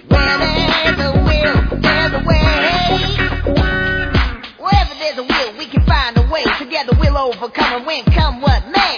Where there's a will, there's a way. Wherever there's a will, we can find a way. Together we'll overcome and win, come what may.